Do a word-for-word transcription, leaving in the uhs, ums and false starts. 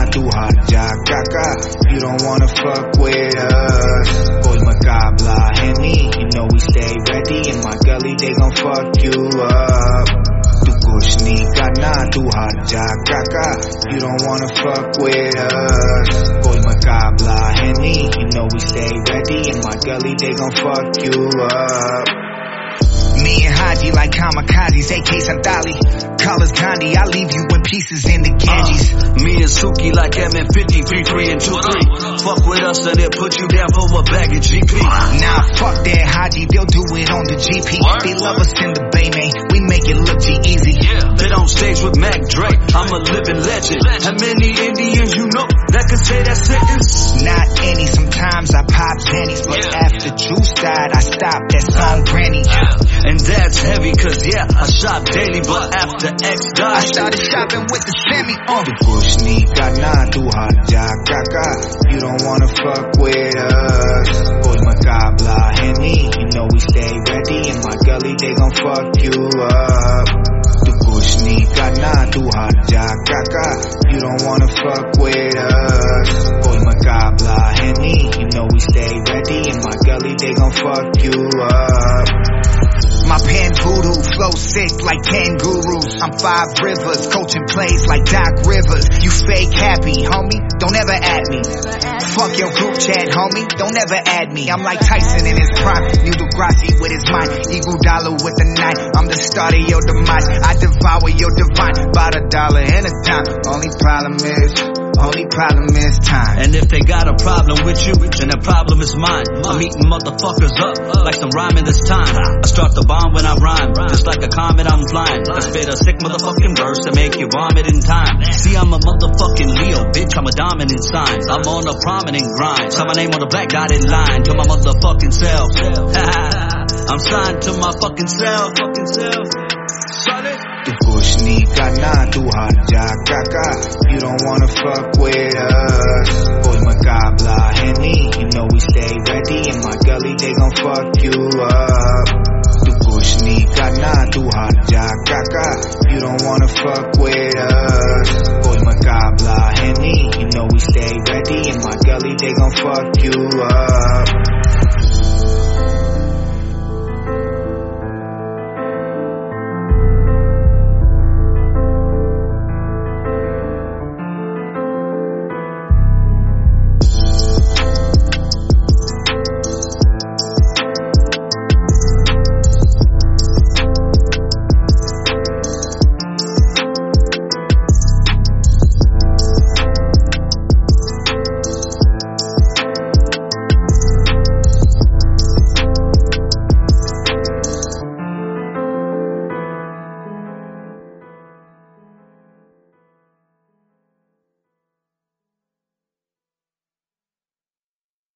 tu har jaga. You don't wanna fuck with us. Koi makabla hai nahi, you know we stay ready. In my gully they gon' fuck you up. Tu kuch nahi karna, tu har jaga. You don't wanna fuck with us. Koi makabla hai nahi, you know we stay ready. In my gully they gon' fuck you up. Me and Haji like kamikazes, A K Santali. Call us Gandhi, I leave you in pieces in the Ganges. Uh, me and Suki like M N fifty, three three and two three. Fuck with us and they'll put you down for a bag of G P. Nah, fuck that Haji, they'll do it on the G P. What? They love us in the Bay, man, we make it look G-easy. Yeah. Been on stage with Mac Dre, I'm a living legend. How many Indians you know that could say that sentence? Not any, sometimes I pop pennies. But yeah. After Juice died, I stopped that song Granny. Yeah. And that's heavy cause yeah, I shop daily. But after X died, I started shopping with the semi on. Tu kuch nahi karna, tu har jaga. You don't wanna fuck with us. Koi makabla hai nahi, you know we stay ready. In my gully they gon' fuck you up. Tu kuch nahi karna, tu har jaga. You don't wanna fuck with us. Koi makabla hai nahi, you know we stay ready. In my gully they gon' fuck you up. My pen voodoo, flow sick like ten gurus. I'm five rivers, coaching plays like Doc Rivers. You fake happy, homie, don't ever at me. Fuck your group chat, homie, don't ever add me. I'm like Tyson in his prime, Noodle Grassi with his mind. Eagle dollar with the knife, I'm the start of your demise. I devour your divine, about a dollar and a dime. Only problem is, only problem is time. And if they got a problem with you, then the problem is mine. I'm eating motherfuckers up like some rhyming this time. I start the bomb when I rhyme, just like a comet I'm flying. I spit a sick motherfucking verse and make you vomit in time. See, I'm a motherfucking Leo, bitch, I'm a dominant sign. I'm on a prominent grind, sign my name on the black dotted line to my motherfucking self. I'm signed to my fucking self. Tu kuch nahi karna, tu har jaga. You don't wanna fuck with us. Koi makabla hai nahi, you know we stay ready. In my gully they gon' fuck you up. Tu kuch nahi karna, tu har jaga. You don't wanna fuck with us. Koi makabla hai nahi, you know we stay ready. In my gully they gon' fuck you up.